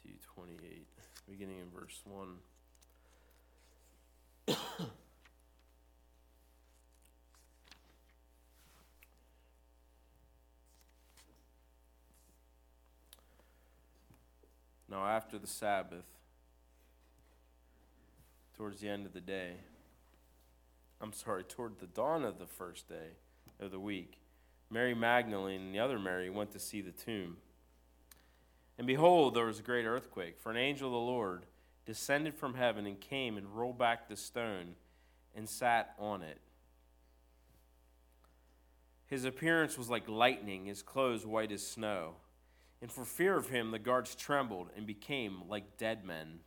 Matthew 28, beginning in verse 1. Now after the Sabbath, towards the end of the day, toward the dawn of the first day of the week, Mary Magdalene and the other Mary went to see the tomb. And behold, there was a great earthquake, for an angel of the Lord descended from heaven and came and rolled back the stone and sat on it. His appearance was like lightning, his clothes white as snow. And for fear of him, the guards trembled and became like dead men.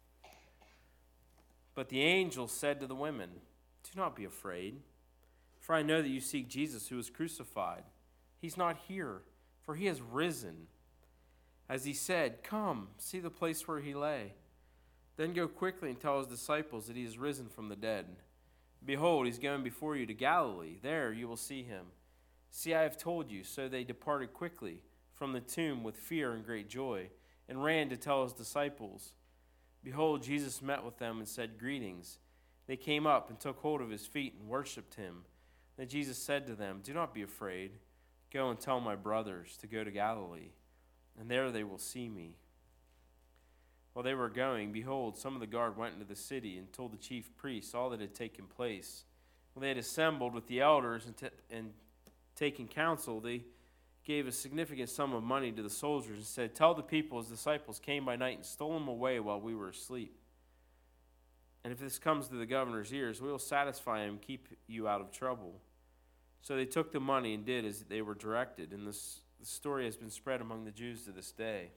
But the angel said to the women, "Do not be afraid, for I know that you seek Jesus who was crucified. He's not here, for he has risen. As he said, come, see the place where he lay. Then go quickly and tell his disciples that he is risen from the dead. Behold, he's going before you to Galilee. There you will see him. See, I have told you." So they departed quickly from the tomb with fear and great joy, and ran to tell his disciples. Behold, Jesus met with them and said, "Greetings." They came up and took hold of his feet and worshipped him. Then Jesus said to them, "Do not be afraid. Go and tell my brothers to go to Galilee, and there they will see me." While they were going, behold, some of the guard went into the city and told the chief priests all that had taken place. When they had assembled with the elders and taken counsel, they gave a significant sum of money to the soldiers and said, "Tell the people his disciples came by night and stole him away while we were asleep. And if this comes to the governor's ears, we will satisfy him and keep you out of trouble." So they took the money and did as they were directed, and the story has been spread among the Jews to this day.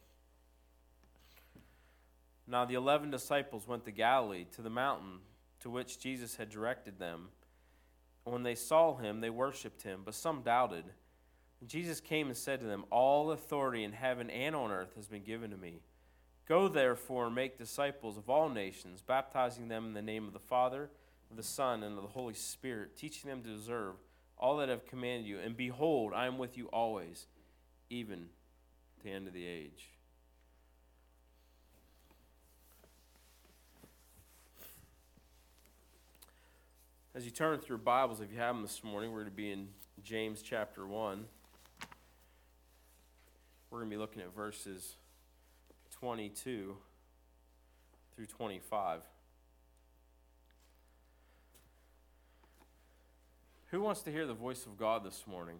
Now the 11 disciples went to Galilee, to the mountain to which Jesus had directed them. And when they saw him, they worshipped him, but some doubted. And Jesus came and said to them, "All authority in heaven and on earth has been given to me. Go therefore and make disciples of all nations, baptizing them in the name of the Father, of the Son, and of the Holy Spirit, teaching them to observe all that I have commanded you. And behold, I am with you always, even to the end of the age." As you turn through your Bibles, if you have them this morning, we're going to be in James chapter 1. We're going to be looking at verses 22 through 25. Who wants to hear the voice of God this morning?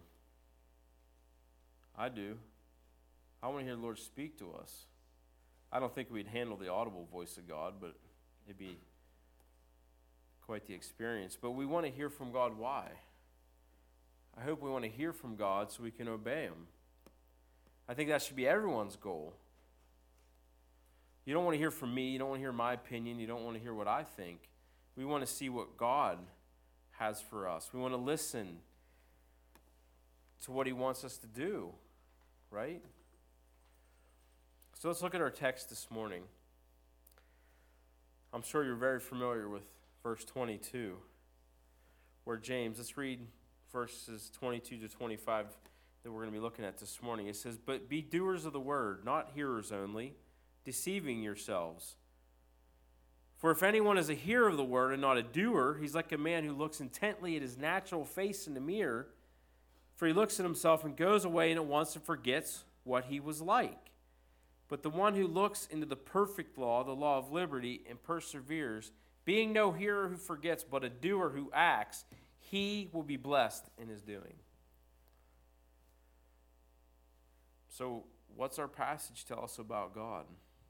I do. I want to hear the Lord speak to us. I don't think we'd handle the audible voice of God, but it'd be quite the experience. But we want to hear from God. Why? I hope we want to hear from God so we can obey him. I think that should be everyone's goal. You don't want to hear from me. You don't want to hear my opinion. You don't want to hear what I think. We want to see what God has for us. We want to listen to what he wants us to do, right? So let's look at our text this morning. I'm sure you're very familiar with verse 22, where James, let's read verses 22 to 25 that we're going to be looking at this morning. It says, "But be doers of the word, not hearers only, deceiving yourselves. For if anyone is a hearer of the word and not a doer, he's like a man who looks intently at his natural face in the mirror. For he looks at himself and goes away and at once forgets what he was like. But the one who looks into the perfect law, the law of liberty, and perseveres, being no hearer who forgets, but a doer who acts, he will be blessed in his doing." So, what's our passage tell us about God?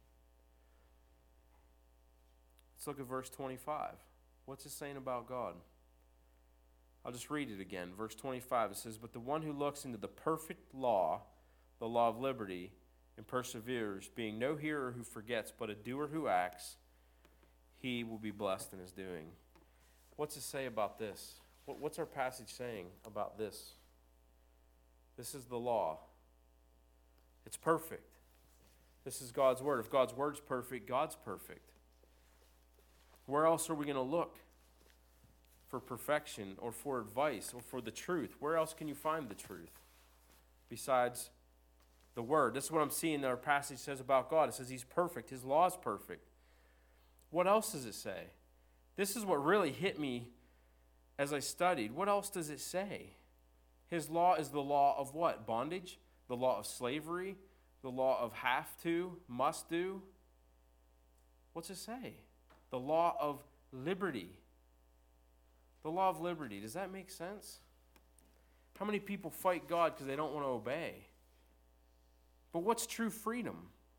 Let's look at verse 25. What's it saying about God? I'll just read it again. Verse 25, it says, "But the one who looks into the perfect law, the law of liberty, and perseveres, being no hearer who forgets, but a doer who acts, he will be blessed in his doing." What's it say about this? What's our passage saying about this? This is the law. It's perfect. This is God's word. If God's word's perfect, God's perfect. Where else are we going to look for perfection or for advice or for the truth? Where else can you find the truth besides the Word. This is what I'm seeing our passage says about God. It says He's perfect. His law is perfect. What else does it say? This is what really hit me as I studied. What else does it say? His law is the law of what? Bondage? The law of slavery? The law of have to, must do? What's it say? The law of liberty. The law of liberty. Does that make sense? How many people fight God because they don't want to obey? But what's true freedom?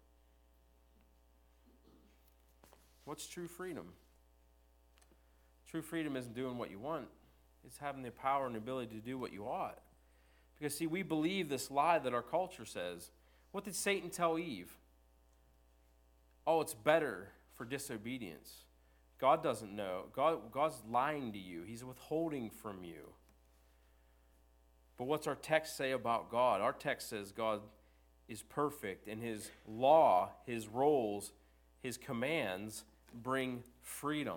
What's true freedom? True freedom isn't doing what you want. It's having the power and ability to do what you ought. Because, see, we believe this lie that our culture says. What did Satan tell Eve? Oh, it's better for disobedience. God doesn't know. God's lying to you. He's withholding from you. But what's our text say about God? Our text says God is perfect, and His law, His rules, His commands bring freedom.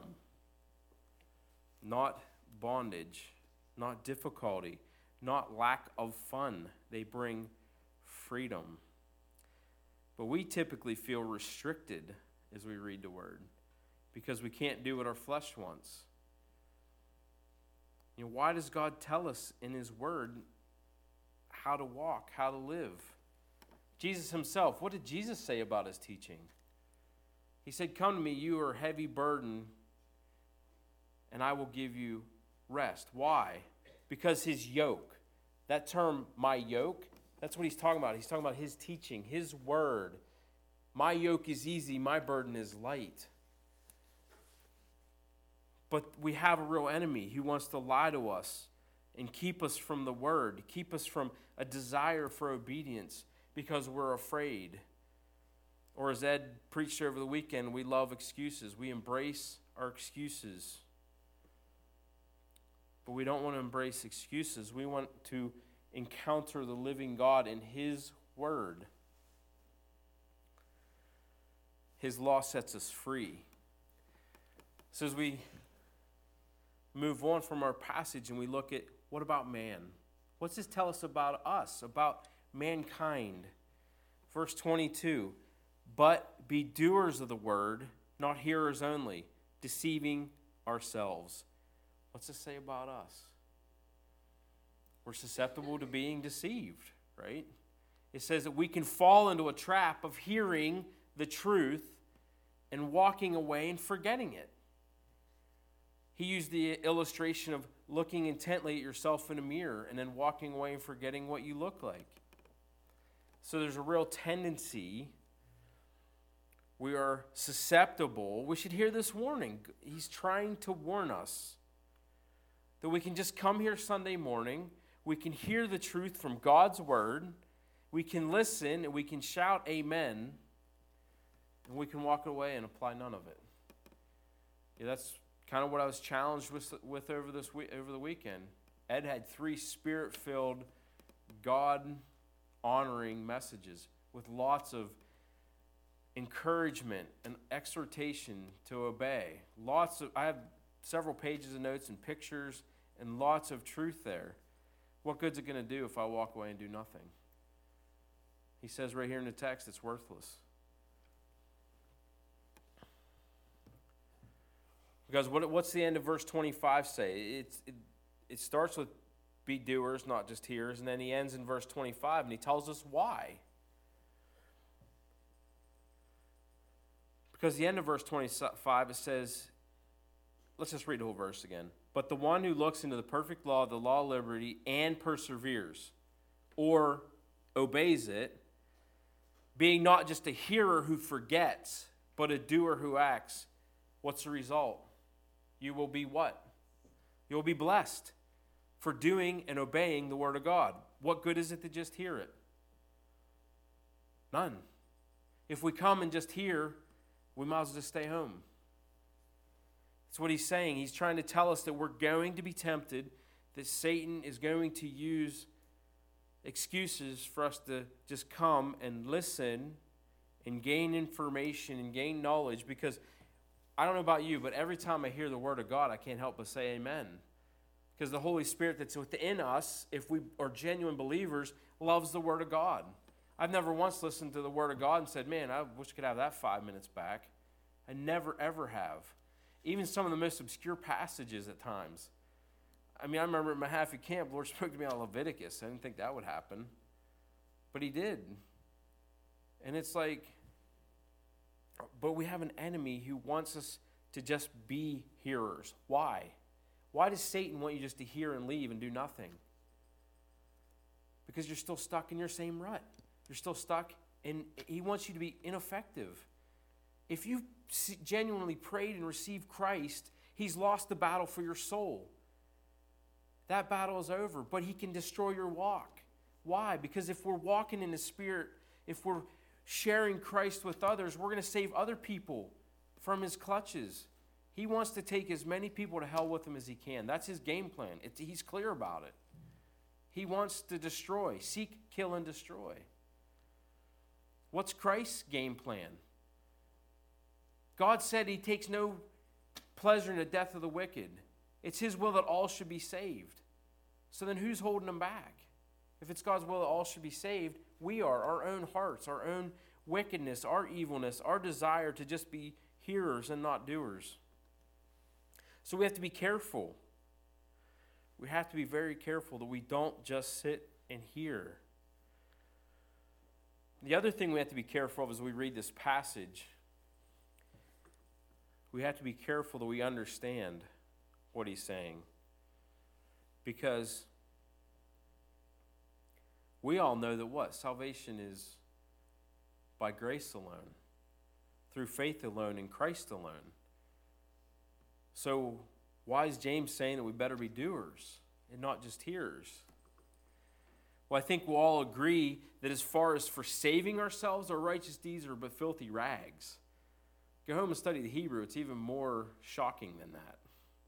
Not bondage, not difficulty, not lack of fun. They bring freedom. But we typically feel restricted as we read the Word because we can't do what our flesh wants. You know, why does God tell us in His Word how to walk, how to live? Jesus Himself, what did Jesus say about His teaching? He said, "Come to me, you who are heavy burdened, and I will give you rest." Why? Because His yoke. That term, my yoke, that's what He's talking about. He's talking about His teaching, His Word. My yoke is easy, my burden is light. But we have a real enemy who wants to lie to us and keep us from the Word, keep us from a desire for obedience because we're afraid. Or as Ed preached over the weekend, we love excuses. We embrace our excuses. But we don't want to embrace excuses. We want to encounter the living God in His Word. His law sets us free. So as we move on from our passage and we look at what about man? What's this tell us about us, about mankind? Verse 22, but be doers of the word, not hearers only, deceiving ourselves. What's this say about us? We're susceptible to being deceived, right? It says that we can fall into a trap of hearing the truth and walking away and forgetting it. He used the illustration of looking intently at yourself in a mirror and then walking away and forgetting what you look like. So there's a real tendency. We are susceptible. We should hear this warning. He's trying to warn us that we can just come here Sunday morning, we can hear the truth from God's Word, we can listen and we can shout amen, and we can walk away and apply none of it. Yeah, that's kind of what I was challenged with over the weekend. Ed had 3 Spirit-filled, God-honoring messages with lots of encouragement and exhortation to obey. I have several pages of notes and pictures and lots of truth there. What good's it going to do if I walk away and do nothing? He says right here in the text, it's worthless. Because what's the end of verse 25 say? It starts with be doers, not just hearers, and then he ends in verse 25, and he tells us why. Because the end of verse 25, it says, let's just read the whole verse again. But the one who looks into the perfect law, the law of liberty, and perseveres, or obeys it, being not just a hearer who forgets, but a doer who acts, what's the result? You will be what? You will be blessed for doing and obeying the Word of God. What good is it to just hear it? None. If we come and just hear, we might as well just stay home. That's what he's saying. He's trying to tell us that we're going to be tempted, that Satan is going to use excuses for us to just come and listen and gain information and gain knowledge, because I don't know about you, but every time I hear the Word of God, I can't help but say amen. Because the Holy Spirit that's within us, if we are genuine believers, loves the Word of God. I've never once listened to the Word of God and said, man, I wish I could have that 5 minutes back. I never, ever have. Even some of the most obscure passages at times. I mean, I remember at Mahaffey Camp, the Lord spoke to me on Leviticus. I didn't think that would happen. But he did. And it's like, but we have an enemy who wants us to just be hearers. Why? Why does Satan want you just to hear and leave and do nothing? Because you're still stuck in your same rut. You're still stuck, and he wants you to be ineffective. If you've genuinely prayed and received Christ, he's lost the battle for your soul. That battle is over, but he can destroy your walk. Why? Because if we're walking in the Spirit, if we're sharing Christ with others, we're going to save other people from his clutches. He wants to take as many people to hell with him as he can. That's his game plan. He's clear about it. He wants to destroy, seek, kill, and destroy. What's Christ's game plan? God said he takes no pleasure in the death of the wicked. It's his will that all should be saved. So then who's holding them back? If it's God's will that all should be saved, we are, our own hearts, our own wickedness, our evilness, our desire to just be hearers and not doers. So we have to be careful. We have to be very careful that we don't just sit and hear. The other thing we have to be careful of as we read this passage, we have to be careful that we understand what he's saying. Because we all know that what? Salvation is by grace alone, through faith alone, in Christ alone. So why is James saying that we better be doers and not just hearers? Well, I think we'll all agree that as far as for saving ourselves, our righteous deeds are but filthy rags. Go home and study the Hebrew. It's even more shocking than that.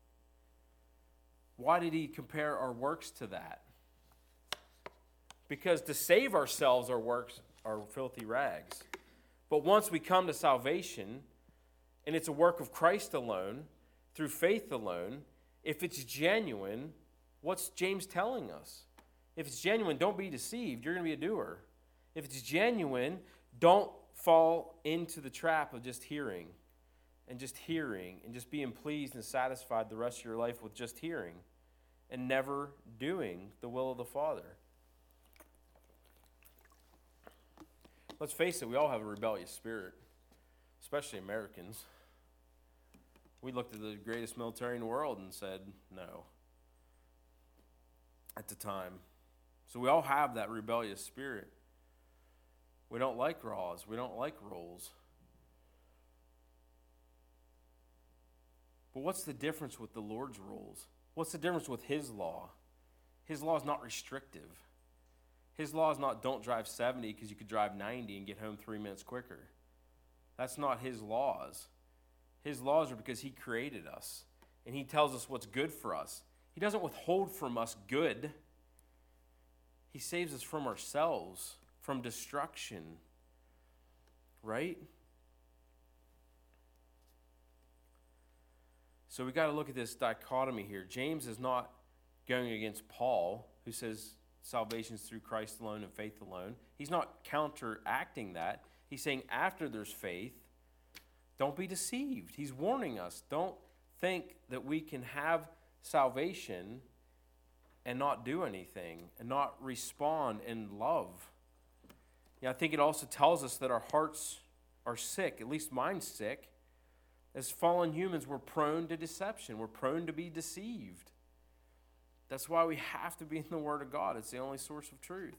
Why did he compare our works to that? Because to save ourselves, our works are filthy rags. But once we come to salvation, and it's a work of Christ alone, through faith alone, if it's genuine, what's James telling us? If it's genuine, don't be deceived. You're going to be a doer. If it's genuine, don't fall into the trap of just hearing and just being pleased and satisfied the rest of your life with just hearing and never doing the will of the Father. Let's face it, we all have a rebellious spirit, especially Americans. We looked at the greatest military in the world and said no at the time. So we all have that rebellious spirit. We don't like laws. We don't like rules. But what's the difference with the Lord's rules? What's the difference with his law? His law is not restrictive. His law is not don't drive 70 because you could drive 90 and get home 3 minutes quicker. That's not his laws. His laws are because he created us, and he tells us what's good for us. He doesn't withhold from us good. He saves us from ourselves, from destruction, right? So we got to look at this dichotomy here. James is not going against Paul, who says salvation is through Christ alone and faith alone. He's not counteracting that. He's saying after there's faith, don't be deceived. He's warning us. Don't think that we can have salvation and not do anything and not respond in love. I think it also tells us that our hearts are sick. At least mine's sick. As fallen humans, we're prone to deception. We're prone to be deceived. That's why we have to be in the Word of God. It's the only source of truth.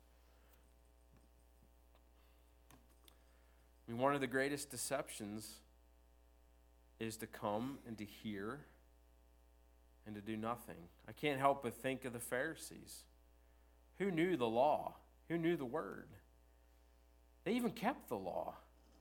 I mean, one of the greatest deceptions is to come and to hear and to do nothing. I can't help but think of the Pharisees. Who knew the law? Who knew the Word? They even kept the law.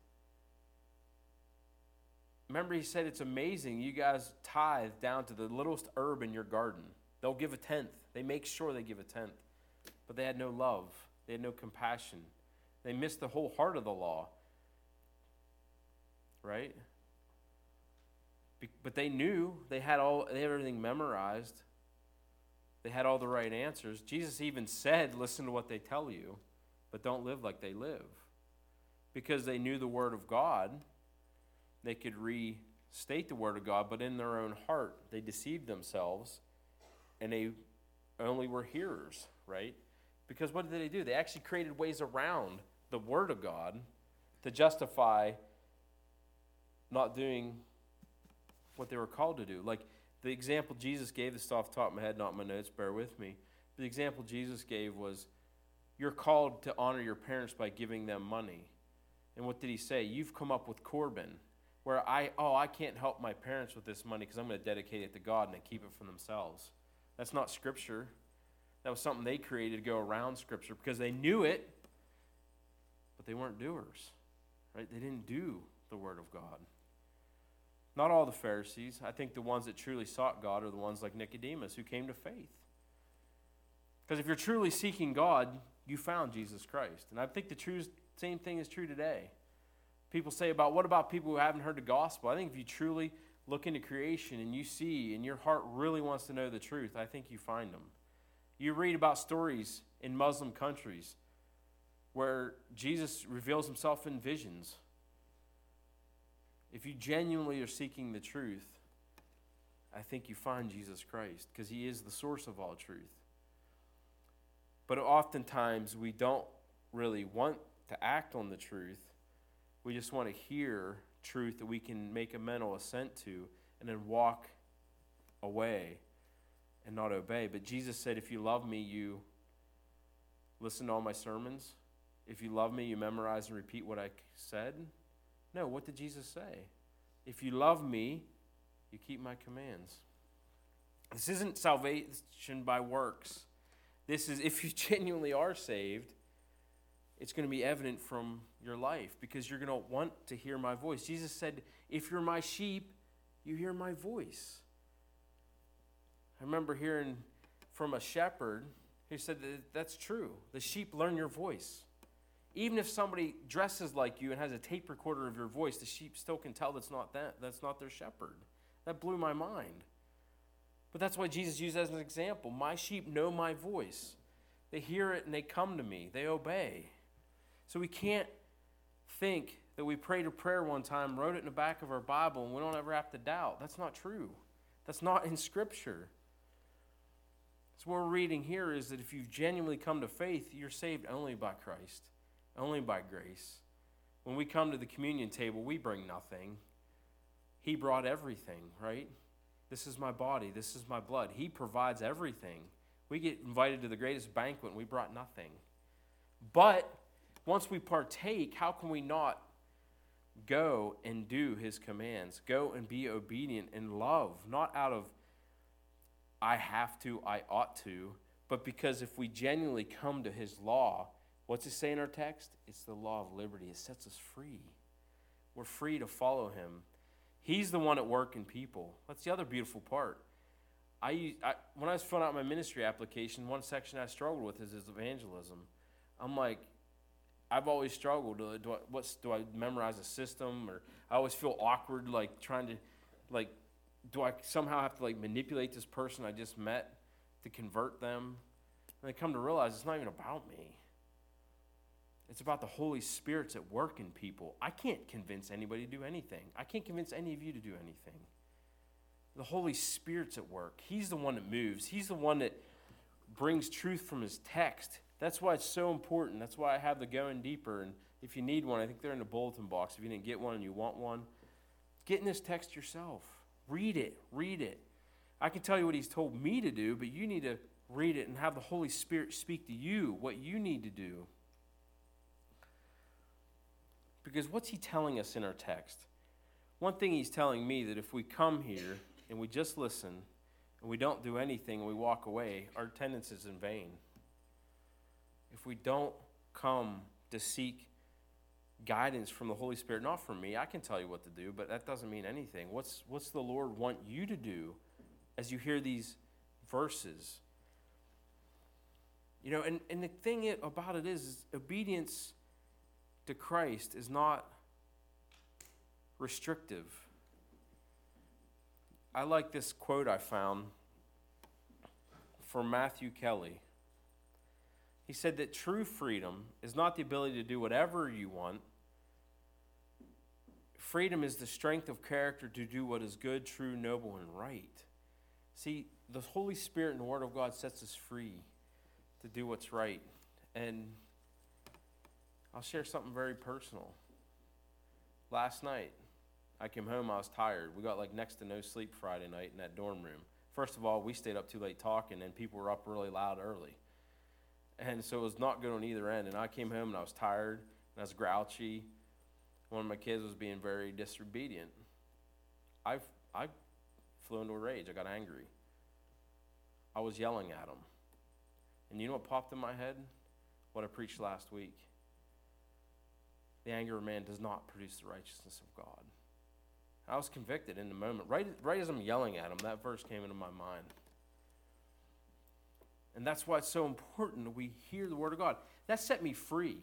Remember, he said, it's amazing. You guys tithe down to the littlest herb in your garden. They'll give a tenth. They make sure they give a tenth. But they had no love. They had no compassion. They missed the whole heart of the law. Right? But they knew. They had everything memorized. They had all the right answers. Jesus even said, listen to what they tell you. but don't live like they live. Because they knew the Word of God, they could restate the Word of God, but in their own heart, they deceived themselves, and they only were hearers, right? Because what did they do? They actually created ways around the Word of God to justify not doing what they were called to do. Like the example Jesus gave, this is off the top of my head, not my notes, bear with me. The example Jesus gave was, you're called to honor your parents by giving them money. And what did he say? You've come up with Corban, where I can't help my parents with this money because I'm going to dedicate it to God, and they keep it for themselves. That's not Scripture. That was something they created to go around Scripture because they knew it, but they weren't doers, right? They didn't do the Word of God. Not all the Pharisees. I think the ones that truly sought God are the ones like Nicodemus who came to faith. Because if you're truly seeking God, you found Jesus Christ. And I think the same thing is true today. People say what about people who haven't heard the gospel? I think if you truly look into creation and you see and your heart really wants to know the truth, I think you find them. You read about stories in Muslim countries where Jesus reveals himself in visions. If you genuinely are seeking the truth, I think you find Jesus Christ because he is the source of all truth. But oftentimes we don't really want to act on the truth. We just want to hear truth that we can make a mental assent to and then walk away and not obey. But Jesus said, if you love me, you listen to all my sermons. If you love me, you memorize and repeat what I said. No, what did Jesus say? If you love me, you keep my commands. This isn't salvation by works. This is, if you genuinely are saved, it's going to be evident from your life because you're going to want to hear my voice. Jesus said, if you're my sheep, you hear my voice. I remember hearing from a shepherd who said that's true. The sheep learn your voice. Even if somebody dresses like you and has a tape recorder of your voice, the sheep still can tell that's not their shepherd. That blew my mind. But that's why Jesus used as an example. My sheep know my voice. They hear it and they come to me. They obey. So we can't think that we prayed a prayer one time, wrote it in the back of our Bible, and we don't ever have to doubt. That's not true. That's not in Scripture. So what we're reading here is that if you've genuinely come to faith, you're saved only by Christ, only by grace. When we come to the communion table, we bring nothing. He brought everything, right? This is my body. This is my blood. He provides everything. We get invited to the greatest banquet and we brought nothing. But once we partake, how can we not go and do his commands? Go and be obedient and love, not out of I have to, I ought to, but because if we genuinely come to his law, what's it say in our text? It's the law of liberty. It sets us free. We're free to follow him. He's the one at work in people. That's the other beautiful part. When I was filling out my ministry application, one section I struggled with is evangelism. I'm like, I've always struggled. Do I memorize a system? Or I always feel awkward, like trying to, like, do I somehow have to like manipulate this person I just met to convert them? And I come to realize it's not even about me. It's about the Holy Spirit's at work in people. I can't convince anybody to do anything. I can't convince any of you to do anything. The Holy Spirit's at work. He's the one that moves. He's the one that brings truth from his text. That's why it's so important. That's why I have the Going Deeper. And if you need one, I think they're in the bulletin box. If you didn't get one and you want one, get in this text yourself. Read it. Read it. I can tell you what he's told me to do, but you need to read it and have the Holy Spirit speak to you what you need to do. Because what's he telling us in our text? One thing he's telling me that if we come here and we just listen and we don't do anything and we walk away, our attendance is in vain. If we don't come to seek guidance from the Holy Spirit, not from me, I can tell you what to do, but that doesn't mean anything. What's the Lord want you to do as you hear these verses? You know, and the thing about it is obedience to Christ is not restrictive. I like this quote I found from Matthew Kelly. He said that true freedom is not the ability to do whatever you want. Freedom is the strength of character to do what is good, true, noble, and right. See, the Holy Spirit and the Word of God sets us free to do what's right. And I'll share something very personal. Last night, I came home, I was tired. We got like next to no sleep Friday night in that dorm room. First of all, we stayed up too late talking, and people were up really loud early. And so it was not good on either end. And I came home, and I was tired, and I was grouchy. One of my kids was being very disobedient. I flew into a rage. I got angry. I was yelling at him. And you know what popped in my head? What I preached last week. The anger of man does not produce the righteousness of God. I was convicted in the moment. Right as I'm yelling at him, that verse came into my mind. And that's why it's so important that we hear the Word of God. That set me free.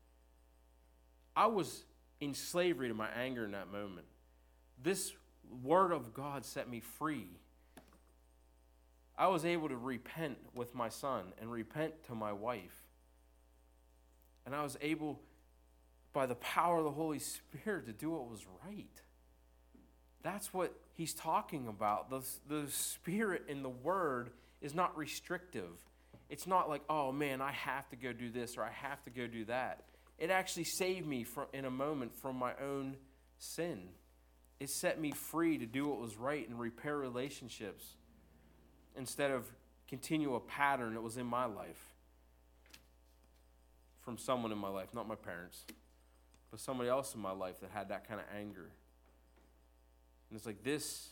I was in slavery to my anger in that moment. This Word of God set me free. I was able to repent with my son and repent to my wife. And I was able, by the power of the Holy Spirit, to do what was right. That's what he's talking about. The Spirit in the Word is not restrictive. It's not like, oh man, I have to go do this or I have to go do that. It actually saved me in a moment from my own sin. It set me free to do what was right and repair relationships instead of continue a pattern that was in my life from someone in my life, not my parents, but somebody else in my life that had that kind of anger. And it's like, this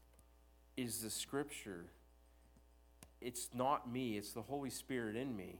is the Scripture. It's not me, it's the Holy Spirit in me.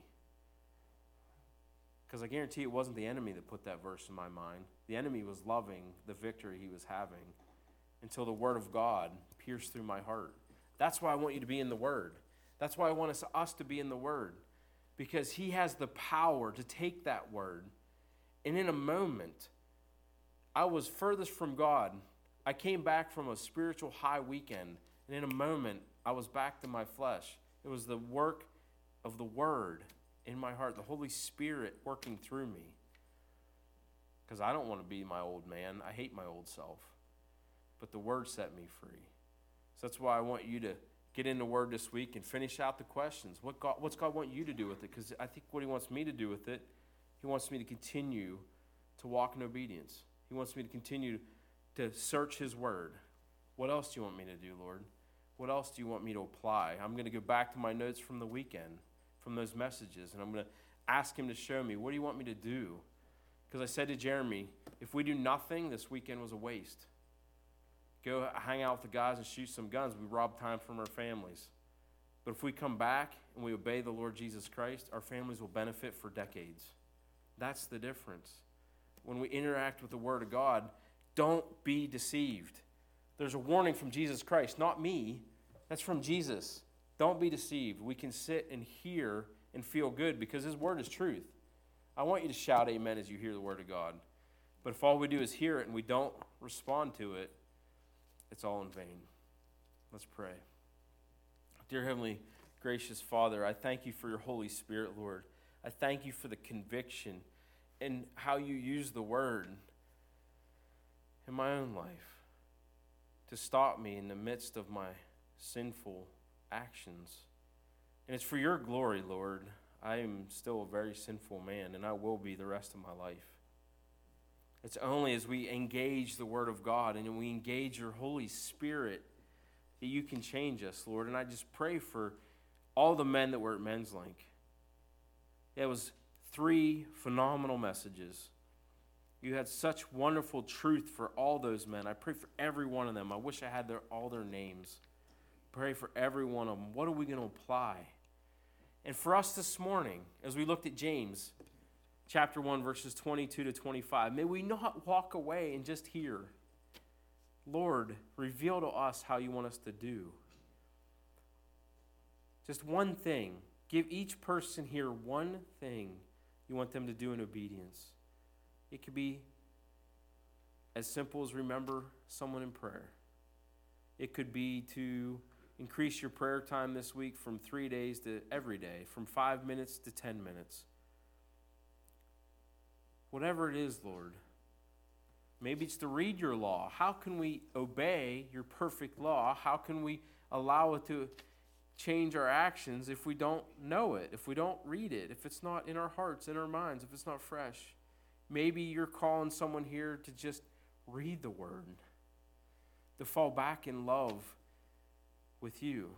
Because I guarantee it wasn't the enemy that put that verse in my mind. The enemy was loving the victory he was having until the Word of God pierced through my heart. That's why I want you to be in the Word. That's why I want us to be in the Word. Because he has the power to take that Word. And in a moment, I was furthest from God. I came back from a spiritual high weekend. And in a moment, I was back to my flesh. It was the work of the Word in my heart, the Holy Spirit working through me. Because I don't want to be my old man. I hate my old self. But the Word set me free. So that's why I want you to get in the Word this week and finish out the questions. What's God want you to do with it? Because I think what he wants me to do with it, he wants me to continue to walk in obedience. He wants me to continue to search his Word. What else do you want me to do, Lord? What else do you want me to apply? I'm going to go back to my notes from the weekend, from those messages, and I'm going to ask him to show me, what do you want me to do? Because I said to Jeremy, if we do nothing, this weekend was a waste. Go hang out with the guys and shoot some guns. We rob time from our families. But if we come back and we obey the Lord Jesus Christ, our families will benefit for decades. That's the difference. When we interact with the Word of God, don't be deceived. There's a warning from Jesus Christ, not me. That's from Jesus. Don't be deceived. We can sit and hear and feel good because his Word is truth. I want you to shout amen as you hear the Word of God. But if all we do is hear it and we don't respond to it, it's all in vain. Let's pray. Dear Heavenly Gracious Father, I thank you for your Holy Spirit, Lord. I thank you for the conviction and how you use the Word in my own life to stop me in the midst of my sinful actions. And it's for your glory, Lord. I am still a very sinful man, and I will be the rest of my life. It's only as we engage the Word of God and we engage your Holy Spirit that you can change us, Lord. And I just pray for all the men that were at Men's Link. It was 3 phenomenal messages. You had such wonderful truth for all those men. I pray for every one of them. I wish I had all their names. Pray for every one of them. What are we going to apply? And for us this morning, as we looked at James, chapter 1, verses 22 to 25, may we not walk away and just hear. Lord, reveal to us how you want us to do. Just one thing. Give each person here one thing you want them to do in obedience. It could be as simple as remember someone in prayer. It could be to increase your prayer time this week from 3 days to every day, from 5 minutes to 10 minutes. Whatever it is, Lord. Maybe it's to read your law. How can we obey your perfect law? How can we allow it to change our actions if we don't know it, if we don't read it, if it's not in our hearts, in our minds, if it's not fresh? Maybe you're calling someone here to just read the word, to fall back in love with you.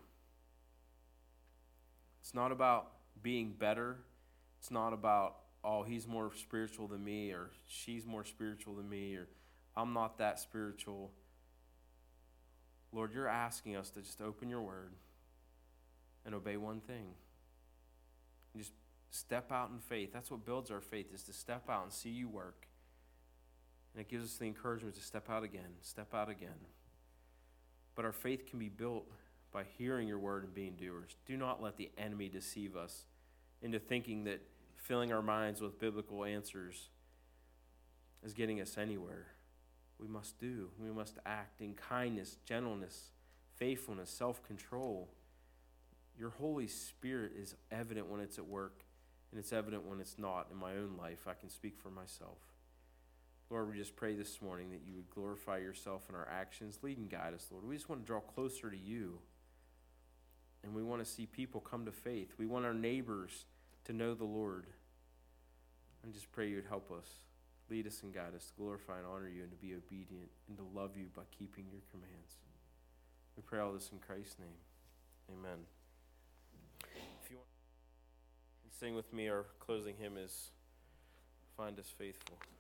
It's not about being better. It's not about, oh, he's more spiritual than me, or she's more spiritual than me, or I'm not that spiritual. Lord, you're asking us to just open your word and obey one thing. And just step out in faith. That's what builds our faith, is to step out and see you work. And it gives us the encouragement to step out again, step out again. But our faith can be built by hearing your word and being doers. Do not let the enemy deceive us into thinking that filling our minds with biblical answers is getting us anywhere. We must act in kindness, gentleness, faithfulness, self-control. Your Holy Spirit is evident when it's at work, and it's evident when it's not. In my own life, I can speak for myself. Lord, we just pray this morning that you would glorify yourself in our actions. Lead and guide us, Lord. We just want to draw closer to you, and we want to see people come to faith. We want our neighbors to know the Lord. And just pray you would help us, lead us and guide us to glorify and honor you, and to be obedient and to love you by keeping your commands. We pray all this in Christ's name. Amen. If you want to sing with me, our closing hymn is Find Us Faithful.